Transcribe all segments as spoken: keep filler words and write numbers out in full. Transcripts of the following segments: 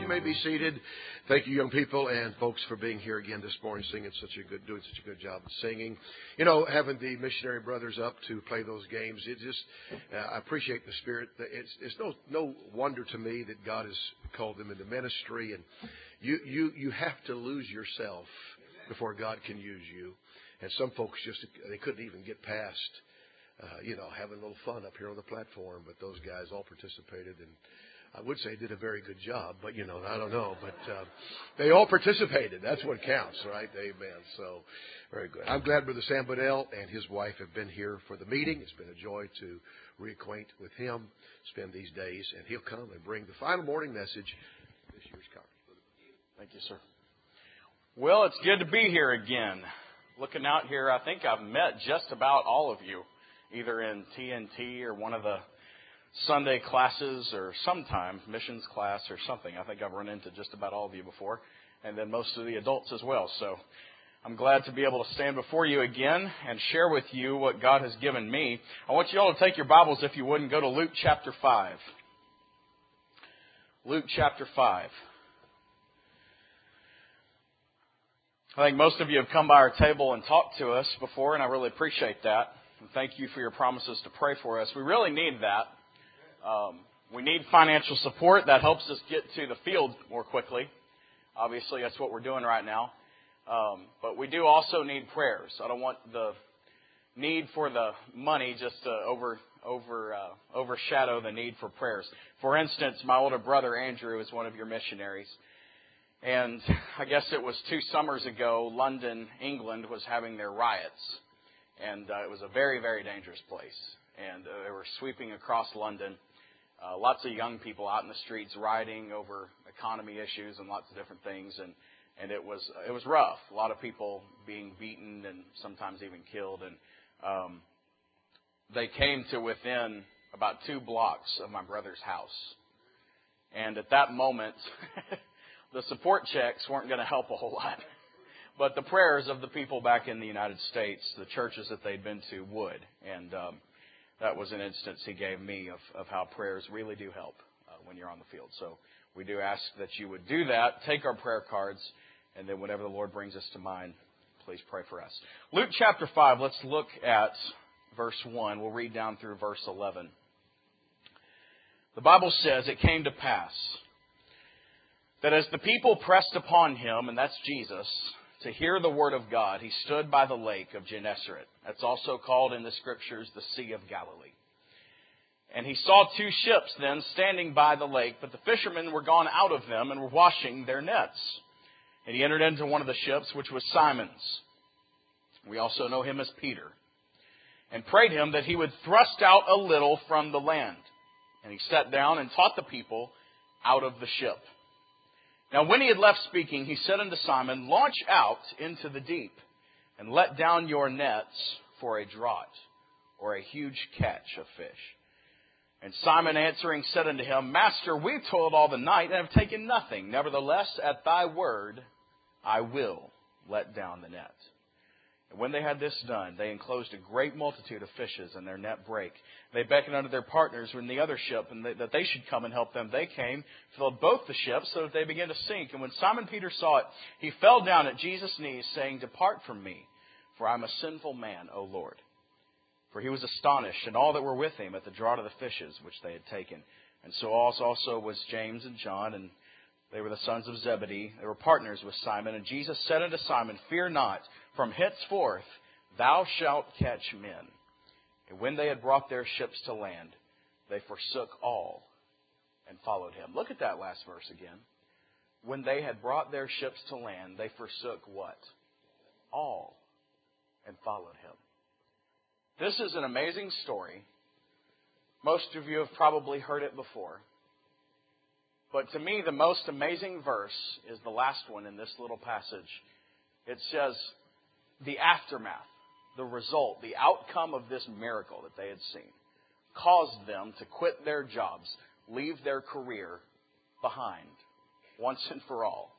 You may be seated. Thank you, young people and folks, for being here again this morning, singing such a good, doing such a good job of singing. You know, having the missionary brothers up to play those games, it just, uh, I appreciate the spirit. It's, it's no, no wonder to me that God has called them into ministry, and you, you, you have to lose yourself before God can use you. And some folks just, they couldn't even get past, uh, you know, having a little fun up here on the platform, but those guys all participated, and I would say did a very good job, but, you know, I don't know. But uh, they all participated. That's what counts, right? Amen. So, very good. I'm glad Brother Sam Buddell and his wife have been here for the meeting. It's been a joy to reacquaint with him, spend these days, and he'll come and bring the final morning message this year's conference. Thank you, sir. Well, it's good to be here again. Looking out here, I think I've met just about all of you, either in T N T or one of the Sunday classes or sometime missions class or something. I think I've run into just about all of you before, and then most of the adults as well. So I'm glad to be able to stand before you again and share with you what God has given me. I want you all to take your Bibles, if you would, and go to Luke chapter five. Luke chapter five. I think most of you have come by our table and talked to us before, and I really appreciate that. And thank you for your promises to pray for us. We really need that. Um, we need financial support. That helps us get to the field more quickly. Obviously, that's what we're doing right now. Um, but we do also need prayers. I don't want the need for the money just to over over uh, overshadow the need for prayers. For instance, my older brother Andrew is one of your missionaries. And I guess it was two summers ago, London, England, was having their riots. And uh, it was a very, very dangerous place. And uh, they were sweeping across London. Uh, lots of young people out in the streets rioting over economy issues and lots of different things, and and it was it was rough. A lot of people being beaten and sometimes even killed, and um, they came to within about two blocks of my brother's house. And at that moment, the support checks weren't going to help a whole lot, but the prayers of the people back in the United States, the churches that they'd been to, would. And um, that was an instance he gave me of, of how prayers really do help uh, when you're on the field. So we do ask that you would do that. Take our prayer cards, and then whatever the Lord brings us to mind, please pray for us. Luke chapter five, let's look at verse one. We'll read down through verse eleven. The Bible says, "It came to pass that as the people pressed upon him," and that's Jesus, "to hear the word of God, he stood by the lake of Gennesaret." That's also called in the Scriptures the Sea of Galilee. "And he saw two ships then standing by the lake, but the fishermen were gone out of them and were washing their nets. And he entered into one of the ships, which was Simon's. We also know him as Peter. And prayed him that he would thrust out a little from the land. And he sat down and taught the people out of the ship. Now when he had left speaking, he said unto Simon, Launch out into the deep, and let down your nets for a draught, or a huge catch of fish. And Simon answering said unto him, Master, we have toiled all the night, and have taken nothing. Nevertheless, at thy word, I will let down the net. And when they had this done, they enclosed a great multitude of fishes, and their net brake. They beckoned unto their partners in the other ship, and they, that they should come and help them. They came, filled both the ships, so that they began to sink. And when Simon Peter saw it, he fell down at Jesus' knees, saying, Depart from me, for I am a sinful man, O Lord. For he was astonished, and all that were with him, at the draught of the fishes which they had taken. And so also was James and John, and they were the sons of Zebedee. They were partners with Simon. And Jesus said unto Simon, Fear not, from henceforth thou shalt catch men. And when they had brought their ships to land, they forsook all and followed him. Look at that last verse again. When they had brought their ships to land, they forsook what? All and followed him. This is an amazing story. Most of you have probably heard it before. But to me, the most amazing verse is the last one in this little passage. It says, the aftermath, the result, the outcome of this miracle that they had seen caused them to quit their jobs, leave their career behind once and for all.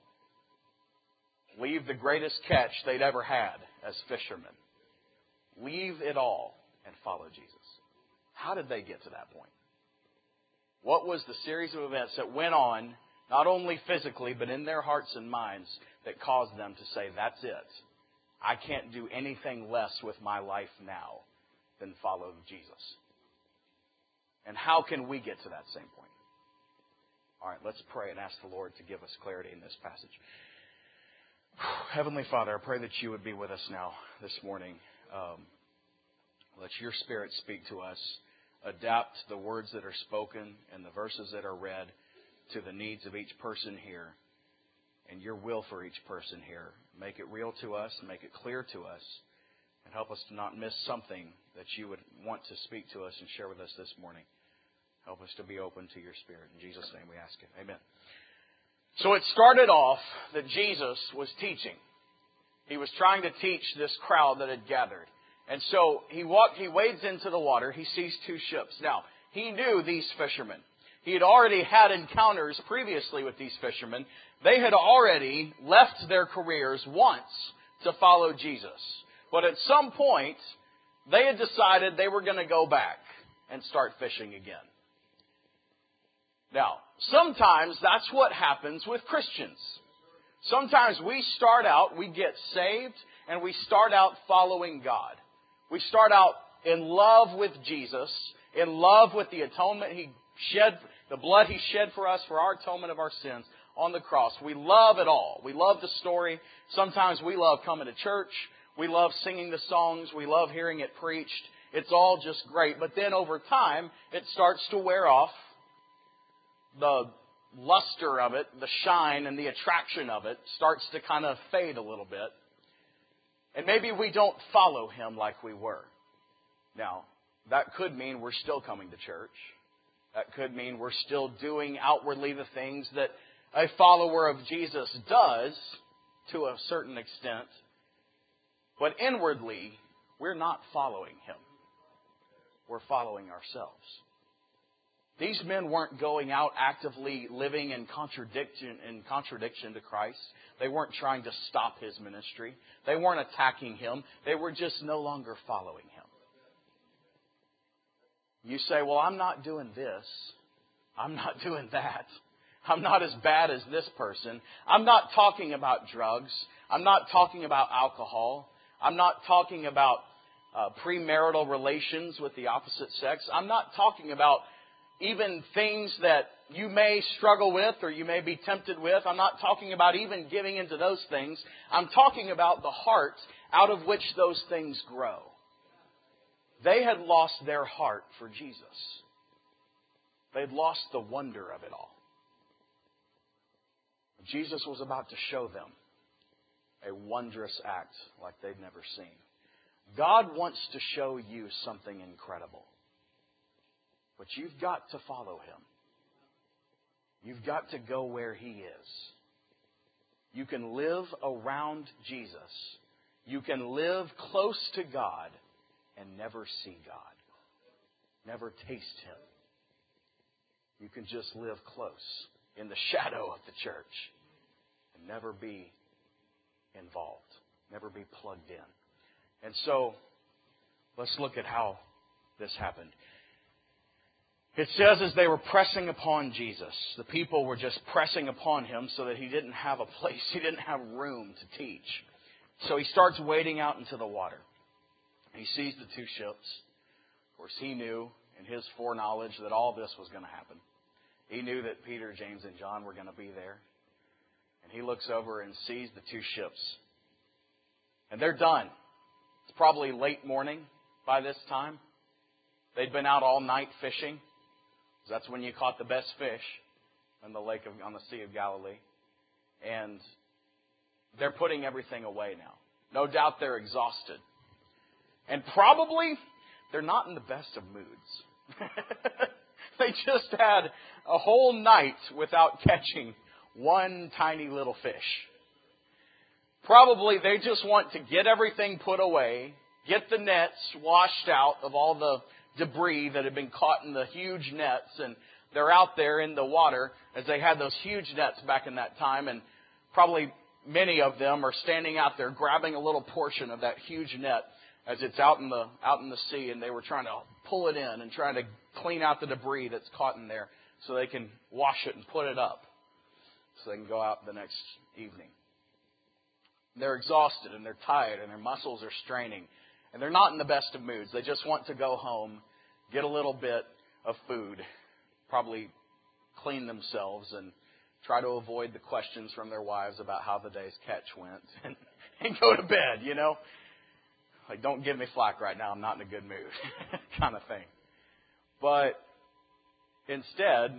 Leave the greatest catch they'd ever had as fishermen. Leave it all and follow Jesus. How did they get to that point? What was the series of events that went on not only physically, but in their hearts and minds, that cause them to say, that's it. I can't do anything less with my life now than follow Jesus. And how can we get to that same point? All right, let's pray and ask the Lord to give us clarity in this passage. Heavenly Father, I pray that you would be with us now this morning. Um, let your Spirit speak to us. Adapt the words that are spoken and the verses that are read to the needs of each person here and your will for each person here. Make it real to us, make it clear to us, and help us to not miss something that you would want to speak to us and share with us this morning. Help us to be open to your Spirit. In Jesus' name we ask it. Amen. So it started off that Jesus was teaching. He was trying to teach this crowd that had gathered. And so he walked, he wades into the water. He sees two ships. Now, he knew these fishermen. He had already had encounters previously with these fishermen. They had already left their careers once to follow Jesus. But at some point, they had decided they were going to go back and start fishing again. Now, sometimes that's what happens with Christians. Sometimes we start out, we get saved, and we start out following God. We start out in love with Jesus, in love with the atonement He shed, the blood He shed for us for our atonement of our sins on the cross. We love it all. We love the story. Sometimes we love coming to church. We love singing the songs. We love hearing it preached. It's all just great. But then over time, it starts to wear off. The luster of it, the shine and the attraction of it starts to kind of fade a little bit. And maybe we don't follow Him like we were. Now, that could mean we're still coming to church. That could mean we're still doing outwardly the things that a follower of Jesus does to a certain extent. But inwardly, we're not following Him. We're following ourselves. These men weren't going out actively living in contradiction, in contradiction to Christ. They weren't trying to stop His ministry. They weren't attacking Him. They were just no longer following Him. You say, well, I'm not doing this. I'm not doing that. I'm not as bad as this person. I'm not talking about drugs. I'm not talking about alcohol. I'm not talking about uh, premarital relations with the opposite sex. I'm not talking about even things that you may struggle with or you may be tempted with. I'm not talking about even giving into those things. I'm talking about the heart out of which those things grow. They had lost their heart for Jesus. They'd lost the wonder of it all. Jesus was about to show them a wondrous act like they'd never seen. God wants to show you something incredible. But you've got to follow Him. You've got to go where He is. You can live around Jesus. You can live close to God and never see God. Never taste Him. You can just live close in the shadow of the church and never be involved. Never be plugged in. And so, let's look at how this happened. It says as they were pressing upon Jesus, the people were just pressing upon Him so that He didn't have a place, He didn't have room to teach. So He starts wading out into the water. He sees the two ships. Of course, He knew in His foreknowledge that all this was going to happen. He knew that Peter, James, and John were going to be there. And He looks over and sees the two ships. And they're done. It's probably late morning by this time. They'd been out all night fishing. That's when you caught the best fish on the lake of, on the Sea of Galilee. And they're putting everything away now. No doubt they're exhausted. And probably they're not in the best of moods. They just had a whole night without catching one tiny little fish. Probably they just want to get everything put away, get the nets washed out of all the debris that had been caught in the huge nets, and they're out there in the water as they had those huge nets back in that time, and probably many of them are standing out there grabbing a little portion of that huge net as it's out in the out in the sea, and they were trying to pull it in and trying to clean out the debris that's caught in there so they can wash it and put it up. so they can go out the next evening. They're exhausted and they're tired and their muscles are straining. And they're not in the best of moods. They just want to go home, get a little bit of food, probably clean themselves and try to avoid the questions from their wives about how the day's catch went and, and go to bed, you know. Like, don't give me flack right now. I'm not in a good mood kind of thing. But instead,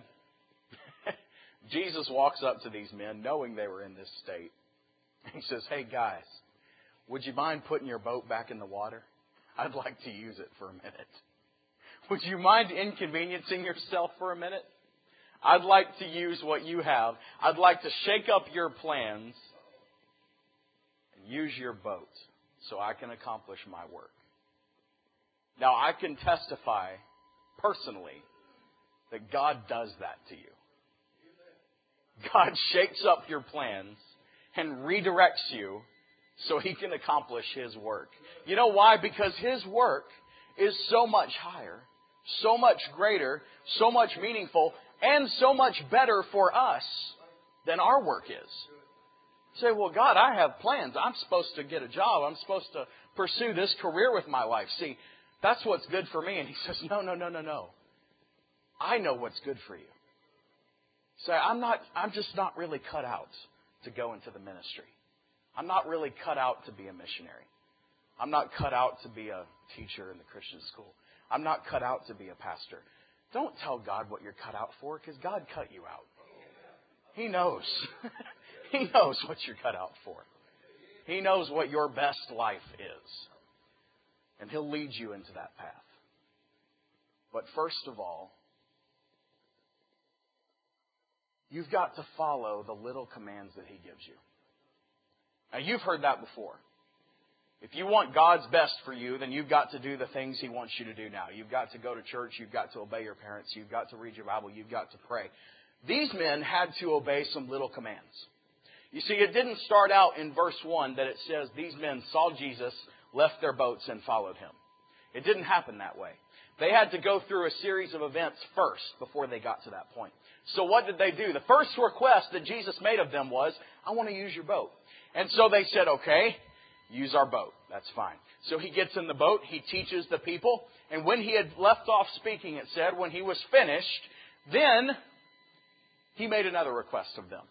Jesus walks up to these men knowing they were in this state. He says, hey, guys, would you mind putting your boat back in the water? I'd like to use it for a minute. Would you mind inconveniencing yourself for a minute? I'd like to use what you have. I'd like to shake up your plans and use your boat so I can accomplish my work. Now, I can testify personally that God does that to you. God shakes up your plans and redirects you so He can accomplish His work. You know why? Because His work is so much higher, so much greater, so much meaningful, and so much better for us than our work is. You say, well, God, I have plans. I'm supposed to get a job. I'm supposed to pursue this career with my life. See, that's what's good for me. And He says, no, no, no, no, no. I know what's good for you. Say, I'm not, I'm just not really cut out to go into the ministry. I'm not really cut out to be a missionary. I'm not cut out to be a teacher in the Christian school. I'm not cut out to be a pastor. Don't tell God what you're cut out for, because God cut you out. He knows. He knows what you're cut out for. He knows what your best life is. And He'll lead you into that path. But first of all, you've got to follow the little commands that He gives you. Now, you've heard that before. If you want God's best for you, then you've got to do the things He wants you to do now. You've got to go to church. You've got to obey your parents. You've got to read your Bible. You've got to pray. These men had to obey some little commands. You see, it didn't start out in verse one that it says these men saw Jesus, left their boats, and followed Him. It didn't happen that way. They had to go through a series of events first before they got to that point. So what did they do? The first request that Jesus made of them was, I want to use your boat. And so they said, okay, use our boat. That's fine. So He gets in the boat. He teaches the people. And when He had left off speaking, it said, when He was finished, then He made another request of them.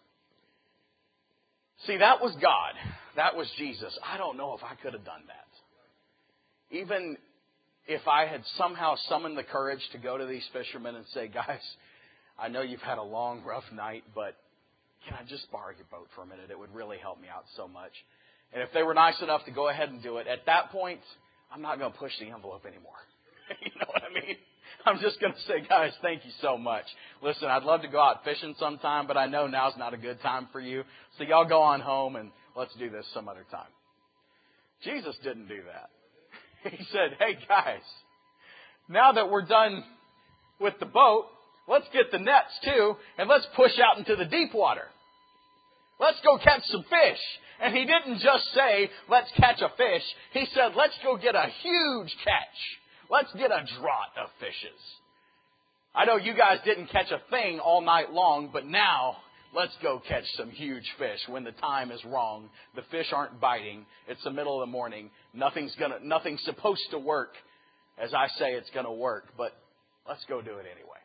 See, that was God. That was Jesus. I don't know if I could have done that. Even if I had somehow summoned the courage to go to these fishermen and say, guys, I know you've had a long, rough night, but can I just borrow your boat for a minute? It would really help me out so much. And if they were nice enough to go ahead and do it, at that point, I'm not going to push the envelope anymore. You know what I mean? I'm just going to say, guys, thank you so much. Listen, I'd love to go out fishing sometime, but I know now's not a good time for you. So y'all go on home and let's do this some other time. Jesus didn't do that. He said, hey, guys, now that we're done with the boat, let's get the nets too, and let's push out into the deep water. Let's go catch some fish. And He didn't just say, let's catch a fish. He said, let's go get a huge catch. Let's get a draught of fishes. I know you guys didn't catch a thing all night long, but now let's go catch some huge fish when the time is wrong. The fish aren't biting. It's the middle of the morning. Nothing's gonna, nothing's supposed to work as I say it's going to work, but let's go do it anyway.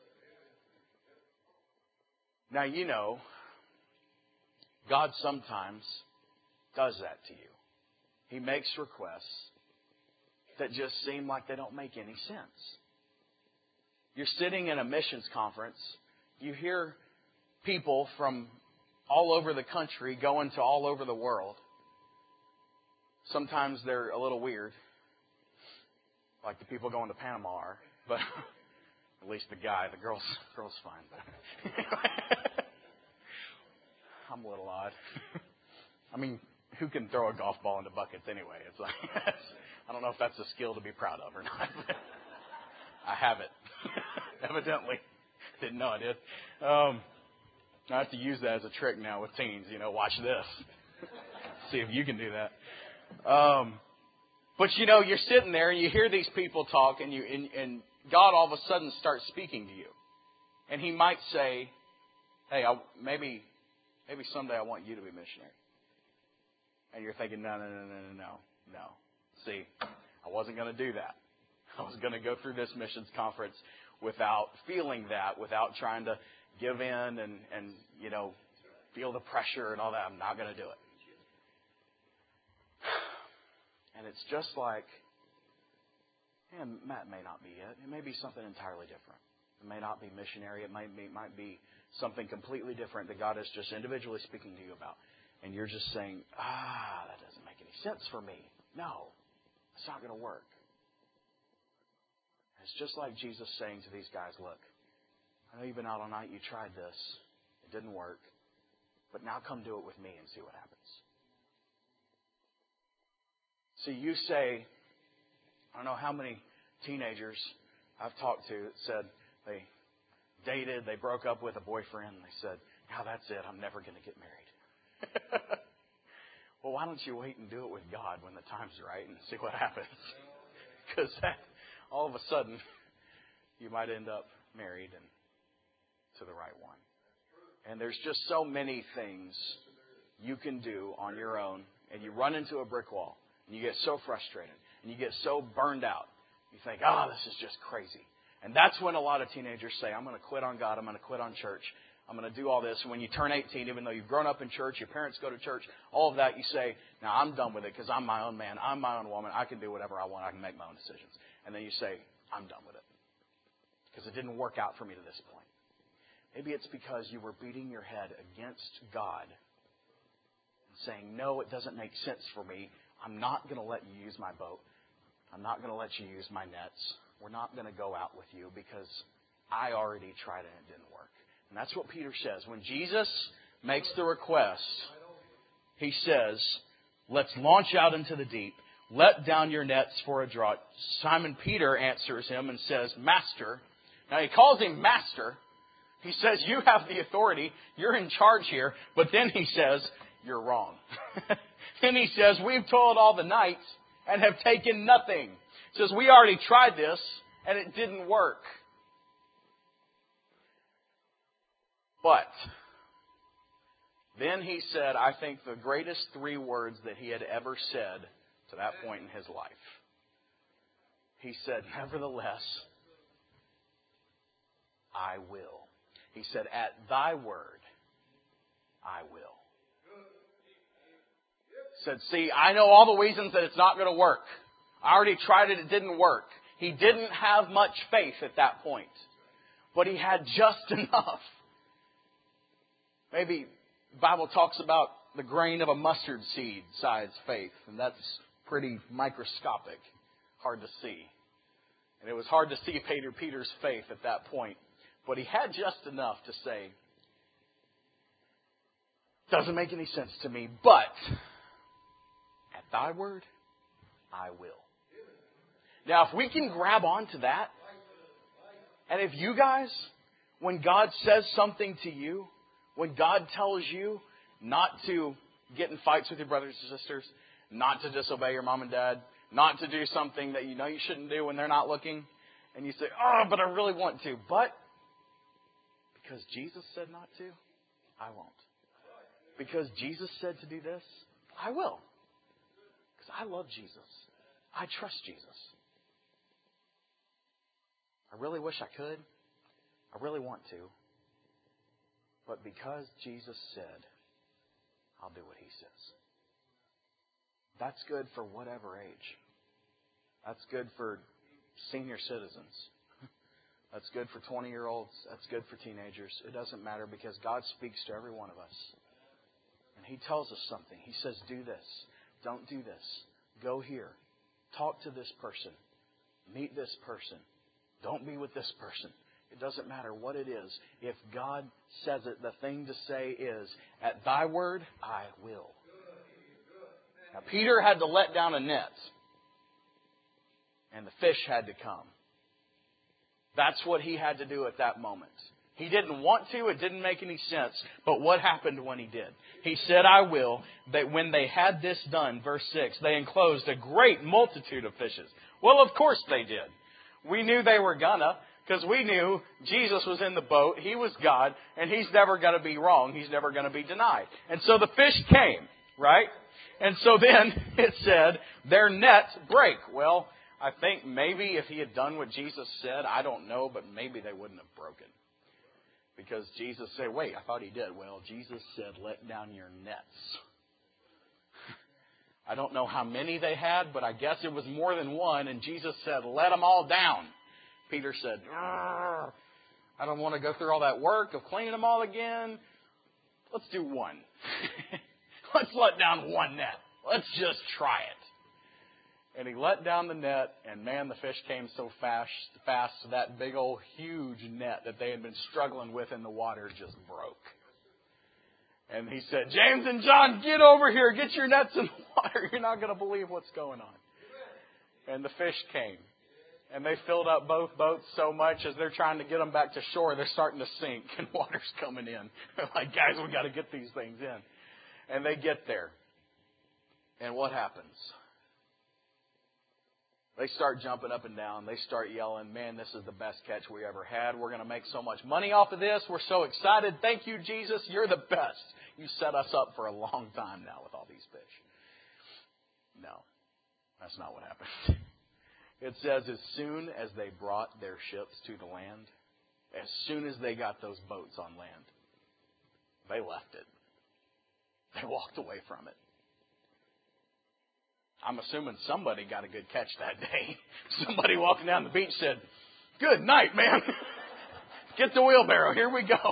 Now, you know, God sometimes does that to you. He makes requests that just seem like they don't make any sense. You're sitting in a missions conference. You hear people from all over the country going to all over the world. Sometimes they're a little weird, like the people going to Panama are, but at least the guy, the girl's, girl's fine. I'm a little odd. I mean, who can throw a golf ball into buckets anyway? It's like, I don't know if that's a skill to be proud of or not. I have it. Evidently. Didn't know I did. Um, I have to use that as a trick now with teens. You know, watch this. See if you can do that. Um, but, you know, you're sitting there and you hear these people talk and, you, and, and God all of a sudden starts speaking to you. And He might say, hey, I, maybe Maybe someday I want you to be missionary. And you're thinking, no, no, no, no, no, no, no. See, I wasn't going to do that. I was going to go through this missions conference without feeling that, without trying to give in and, and you know, feel the pressure and all that. I'm not going to do it. And it's just like, man, Matt may not be it. It may be something entirely different. It may not be missionary. It might be, it might be something completely different that God is just individually speaking to you about. And you're just saying, ah, that doesn't make any sense for me. No, it's not going to work. It's just like Jesus saying to these guys, look, I know you've been out all night. You tried this. It didn't work. But now come do it with me and see what happens. So you say, I don't know how many teenagers I've talked to that said they dated, they broke up with a boyfriend, and they said, now that's it, I'm never going to get married. Well, why don't you wait and do it with God when the time's right and see what happens? Because all of a sudden, you might end up married and to the right one. And there's just so many things you can do on your own, and you run into a brick wall, and you get so frustrated, and you get so burned out. You think, oh, this is just crazy. And that's when a lot of teenagers say, I'm going to quit on God, I'm going to quit on church, I'm going to do all this. And when you turn eighteen, even though you've grown up in church, your parents go to church, all of that, you say, now I'm done with it because I'm my own man, I'm my own woman, I can do whatever I want, I can make my own decisions. And then you say, I'm done with it because it didn't work out for me to this point. Maybe it's because you were beating your head against God and saying, no, it doesn't make sense for me. I'm not going to let you use my boat. I'm not going to let you use my nets. We're not going to go out with you because I already tried it and it didn't work. And that's what Peter says. When Jesus makes the request, he says, let's launch out into the deep. Let down your nets for a draught. Simon Peter answers him and says, Master. Now he calls him Master. He says, you have the authority. You're in charge here. But then he says, you're wrong. Then he says, we've toiled all the night and have taken nothing. He says, we already tried this and it didn't work. But then he said, I think the greatest three words that he had ever said to that point in his life. He said, nevertheless, I will. He said, at thy word, I will. He said, see, I know all the reasons that it's not going to work. I already tried it, it didn't work. He didn't have much faith at that point. But he had just enough. Maybe the Bible talks about the grain of a mustard seed size faith. And that's pretty microscopic. Hard to see. And it was hard to see Peter Peter's faith at that point. But he had just enough to say, doesn't make any sense to me, but at thy word, I will. Now, if we can grab onto that, and if you guys, when God says something to you, when God tells you not to get in fights with your brothers and sisters, not to disobey your mom and dad, not to do something that you know you shouldn't do when they're not looking, and you say, oh, but I really want to, but because Jesus said not to, I won't. Because Jesus said to do this, I will. Because I love Jesus. I trust Jesus. I really wish I could. I really want to. But because Jesus said, I'll do what he says. That's good for whatever age. That's good for senior citizens. That's good for twenty-year-olds. That's good for teenagers. It doesn't matter because God speaks to every one of us. And he tells us something. He says, do this. Don't do this. Go here. Talk to this person. Meet this person. Don't be with this person. It doesn't matter what it is. If God says it, the thing to say is, at thy word, I will. Now, Peter had to let down a net. And the fish had to come. That's what he had to do at that moment. He didn't want to. It didn't make any sense. But what happened when he did? He said, I will. That when they had this done, verse six, they enclosed a great multitude of fishes. Well, of course they did. We knew they were gonna. Because we knew Jesus was in the boat, He was God, and He's never going to be wrong. He's never going to be denied. And so the fish came, right? And so then it said, their net break. Well, I think maybe if He had done what Jesus said, I don't know, but maybe they wouldn't have broken. Because Jesus said, wait, I thought He did. Well, Jesus said, let down your nets. I don't know how many they had, but I guess it was more than one. And Jesus said, let them all down. Peter said, I don't want to go through all that work of cleaning them all again. Let's do one. Let's let down one net. Let's just try it. And He let down the net, and man, the fish came so fast, fast, that big old huge net that they had been struggling with in the water just broke. And He said, James and John, get over here. Get your nets in the water. You're not going to believe what's going on. And the fish came. And they filled up both boats so much as they're trying to get them back to shore, they're starting to sink and water's coming in. They're like, guys, we got to get these things in. And they get there. And what happens? They start jumping up and down. They start yelling, man, this is the best catch we ever had. We're going to make so much money off of this. We're so excited. Thank you, Jesus. You're the best. You set us up for a long time now with all these fish. No, that's not what happened. It says, as soon as they brought their ships to the land, as soon as they got those boats on land, they left it. They walked away from it. I'm assuming somebody got a good catch that day. Somebody walking down the beach said, good night, man. Get the wheelbarrow. Here we go.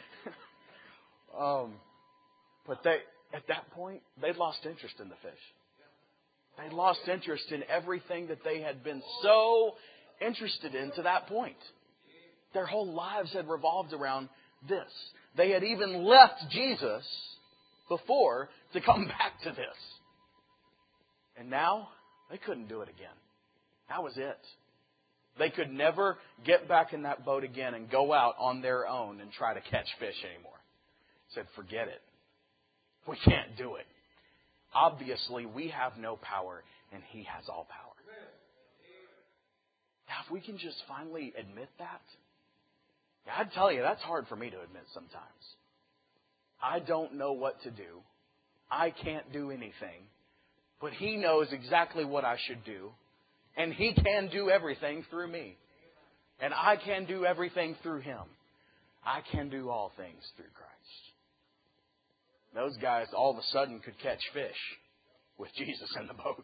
um, but they, at that point, they'd lost interest in the fish. They lost interest in everything that they had been so interested in to that point. Their whole lives had revolved around this. They had even left Jesus before to come back to this. And now, they couldn't do it again. That was it. They could never get back in that boat again and go out on their own and try to catch fish anymore. Said, forget it. We can't do it. Obviously, we have no power, and He has all power. Now, if we can just finally admit that, yeah, I'd tell you, that's hard for me to admit sometimes. I don't know what to do. I can't do anything. But He knows exactly what I should do, and He can do everything through me. And I can do everything through Him. I can do all things through Christ. Those guys all of a sudden could catch fish with Jesus in the boat.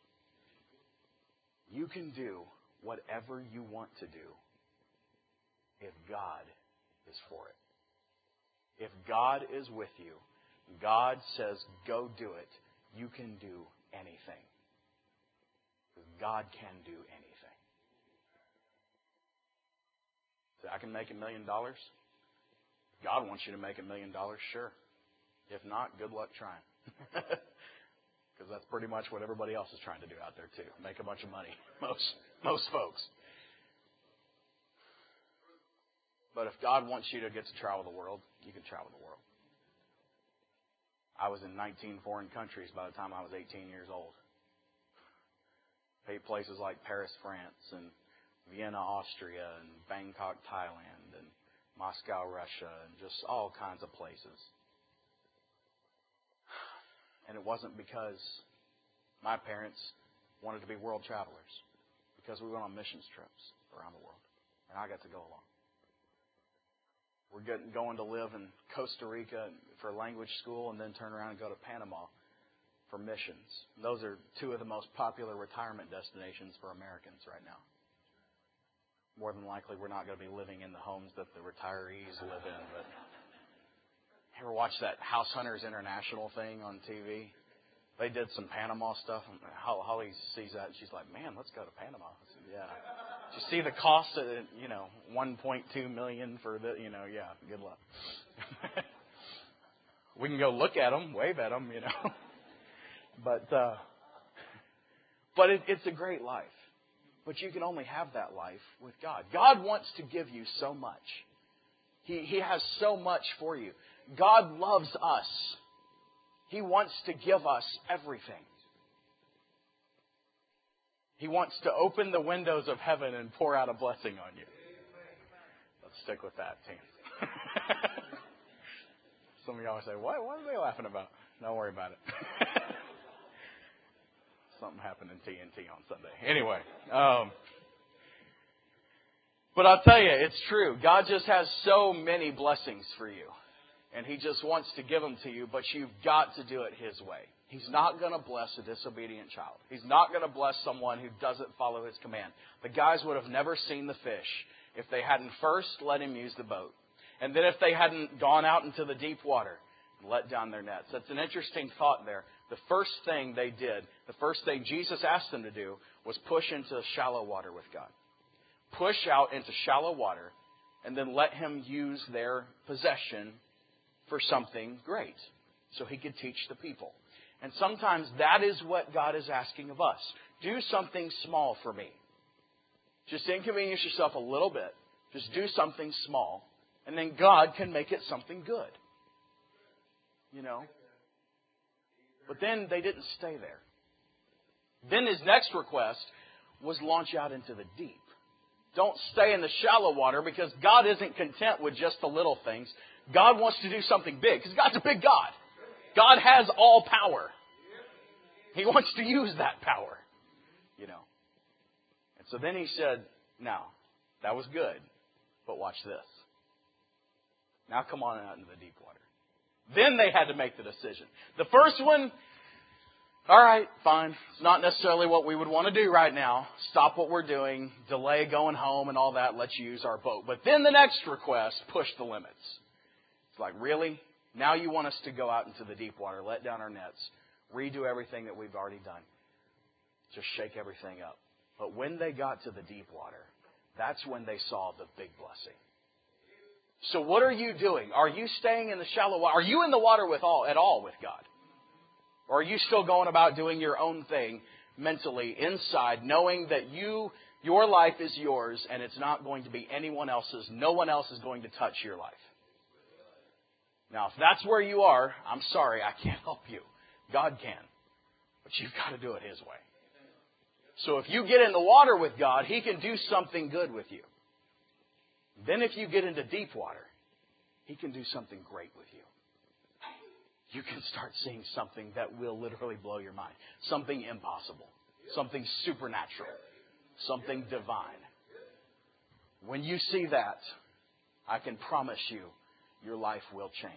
You can do whatever you want to do if God is for it. If God is with you, God says, go do it, you can do anything. Because God can do anything. So I can make a million dollars. God wants you to make a million dollars, sure. If not, good luck trying. Because that's pretty much what everybody else is trying to do out there too. Make a bunch of money. Most most folks. But if God wants you to get to travel the world, you can travel the world. I was in nineteen foreign countries by the time I was eighteen years old. Paid places like Paris, France, and Vienna, Austria, and Bangkok, Thailand, and Moscow, Russia, and just all kinds of places. And it wasn't because my parents wanted to be world travelers. Because we went on missions trips around the world. And I got to go along. We're getting, going to live in Costa Rica for language school and then turn around and go to Panama for missions. And those are two of the most popular retirement destinations for Americans right now. More than likely, we're not going to be living in the homes that the retirees live in, but... Ever watch that House Hunters International thing on T V? They did some Panama stuff. And Holly sees that and she's like, man, let's go to Panama. I said, yeah. Did you see the cost of it? You know, one point two million dollars for the, you know, yeah, good luck. We can go look at them, wave at them, you know. But, uh, but it, it's a great life. But you can only have that life with God. God wants to give you so much. He, he has so much for you. God loves us. He wants to give us everything. He wants to open the windows of heaven and pour out a blessing on you. stick with that, team. Some of y'all say, what? What are they laughing about? Don't worry about it. Something happened in T N T on Sunday. Anyway. Um, but I'll tell you, it's true. God just has so many blessings for you. And He just wants to give them to you, but you've got to do it His way. He's not going to bless a disobedient child. He's not going to bless someone who doesn't follow His command. The guys would have never seen the fish if they hadn't first let Him use the boat. And then if they hadn't gone out into the deep water and let down their nets. That's an interesting thought there. The first thing they did, the first thing Jesus asked them to do was push into shallow water with God. Push out into shallow water and then let Him use their possession for something great so He could teach the people. And sometimes that is what God is asking of us. Do something small for me. Just inconvenience yourself a little bit. Just do something small. And then God can make it something good. You know? But then they didn't stay there. Then His next request was launch out into the deep. Don't stay in the shallow water because God isn't content with just the little things. God wants to do something big because God's a big God. God has all power. He wants to use that power. You know. And so then He said, now, that was good, but watch this. Now come on out into the deep water. Then they had to make the decision. The first one, all right, fine. It's not necessarily what we would want to do right now. Stop what we're doing, delay going home and all that. Let's use our boat. But then the next request, push the limits. It's like, really? Now you want us to go out into the deep water, let down our nets, redo everything that we've already done. Just shake everything up. But when they got to the deep water, that's when they saw the big blessing. So what are you doing? Are you staying in the shallow water? Are you in the water with all at all with God? Or are you still going about doing your own thing mentally inside, knowing that you your life is yours and it's not going to be anyone else's? No one else is going to touch your life. Now, if that's where you are, I'm sorry, I can't help you. God can. But you've got to do it His way. So if you get in the water with God, He can do something good with you. Then if you get into deep water, He can do something great with you. You can start seeing something that will literally blow your mind. Something impossible. Something supernatural. Something divine. When you see that, I can promise you, your life will change.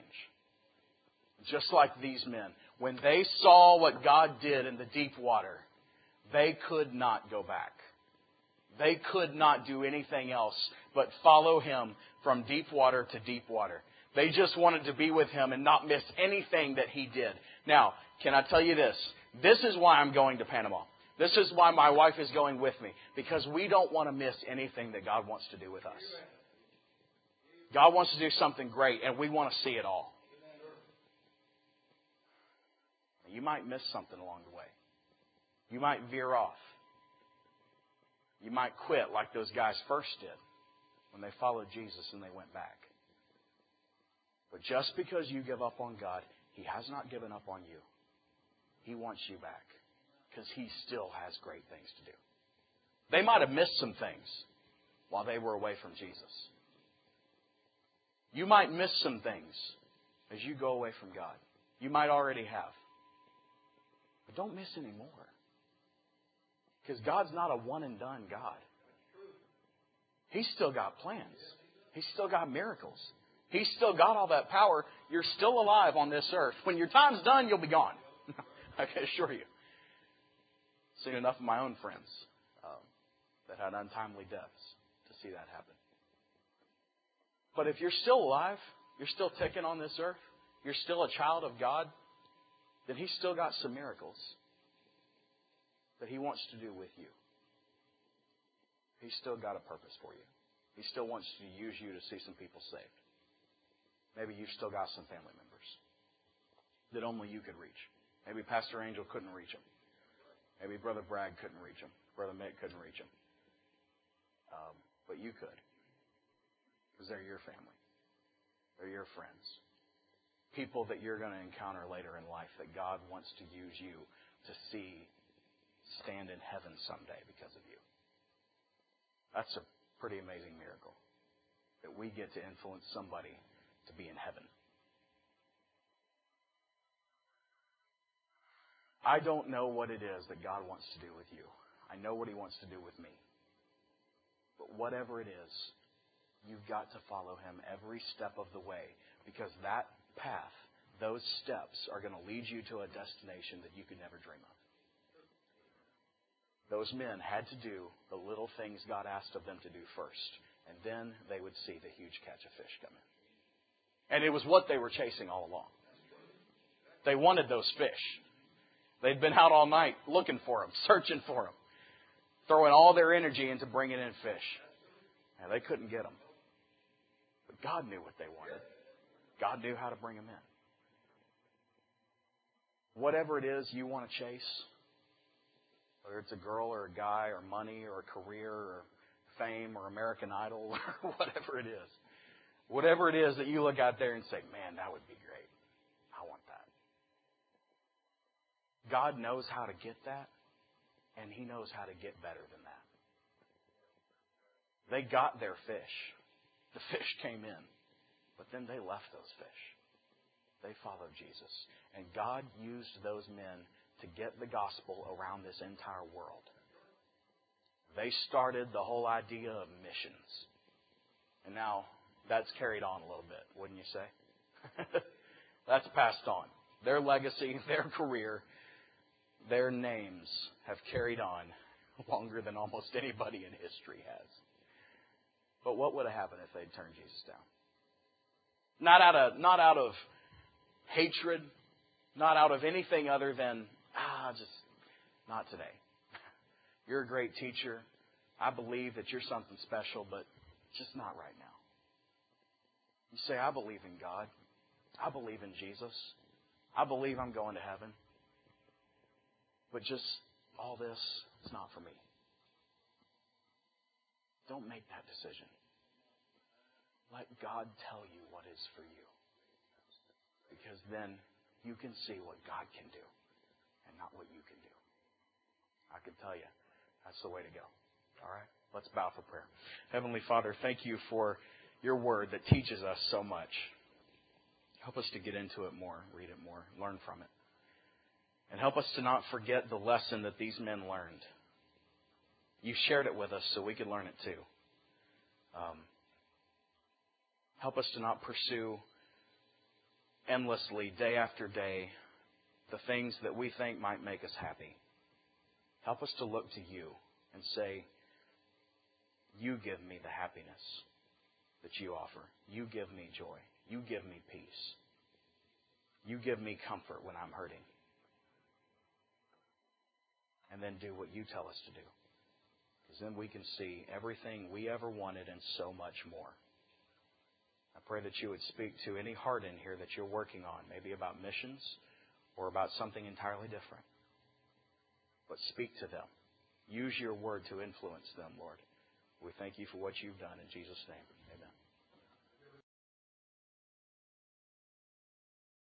Just like these men. When they saw what God did in the deep water, they could not go back. They could not do anything else but follow Him from deep water to deep water. They just wanted to be with Him and not miss anything that He did. Now, can I tell you this? This is why I'm going to Panama. This is why my wife is going with me. Because we don't want to miss anything that God wants to do with us. God wants to do something great, and we want to see it all. You might miss something along the way. You might veer off. You might quit like those guys first did when they followed Jesus and they went back. But just because you give up on God, He has not given up on you. He wants you back because He still has great things to do. They might have missed some things while they were away from Jesus. You might miss some things as you go away from God. You might already have. But don't miss any more. Because God's not a one and done God. He's still got plans. He's still got miracles. He's still got all that power. You're still alive on this earth. When your time's done, you'll be gone. I can assure you. I've seen enough of my own friends um, that had untimely deaths to see that happen. But if you're still alive, you're still ticking on this earth, you're still a child of God, then He's still got some miracles that He wants to do with you. He's still got a purpose for you. He still wants to use you to see some people saved. Maybe you've still got some family members that only you could reach. Maybe Pastor Angel couldn't reach them. Maybe Brother Bragg couldn't reach them. Brother Mick couldn't reach them. Um, but you could. Because they're your family. They're your friends. People that you're going to encounter later in life that God wants to use you to see stand in heaven someday because of you. That's a pretty amazing miracle. that we get to influence somebody to be in heaven. I don't know what it is that God wants to do with you. I know what He wants to do with me. But whatever it is, you've got to follow Him every step of the way, because that path, those steps are going to lead you to a destination that you could never dream of. Those men had to do the little things God asked of them to do first, and then they would see the huge catch of fish coming. And it was what they were chasing all along. They wanted those fish. They'd been out all night looking for them, searching for them, throwing all their energy into bringing in fish. And they couldn't get them. But God knew what they wanted. God knew how to bring them in. Whatever it is you want to chase, whether it's a girl or a guy or money or a career or fame or American Idol or whatever it is, whatever it is that you look out there and say, man, that would be great. I want that. God knows how to get that, and He knows how to get better than that. They got their fish. The fish came in, but then they left those fish. They followed Jesus. And God used those men to get the gospel around this entire world. They started the whole idea of missions. And now that's carried on a little bit, wouldn't you say? That's passed on. Their legacy, their career, their names have carried on longer than almost anybody in history has. But what would have happened if they'd turned Jesus down? Not out of, not out of hatred, not out of anything other than, ah, just not today. You're a great teacher. I believe that you're something special, but just not right now. You say, I believe in God. I believe in Jesus. I believe I'm going to heaven. But just all this is not for me. Don't make that decision. Let God tell you what is for you. Because then you can see what God can do and not what you can do. I can tell you, that's the way to go. All right? Let's bow for prayer. Heavenly Father, thank you for your word that teaches us so much. Help us to get into it more, read it more, learn from it. And help us to not forget the lesson that these men learned. You shared it with us so we could learn it too. Um, help us to not pursue endlessly, day after day, the things that we think might make us happy. Help us to look to you and say, you give me the happiness that you offer. You give me joy. You give me peace. You give me comfort when I'm hurting. And then do what you tell us to do. Because then we can see everything we ever wanted and so much more. I pray that you would speak to any heart in here that you're working on, maybe about missions or about something entirely different. But speak to them. Use your word to influence them, Lord. We thank you for what you've done. In Jesus' name, amen.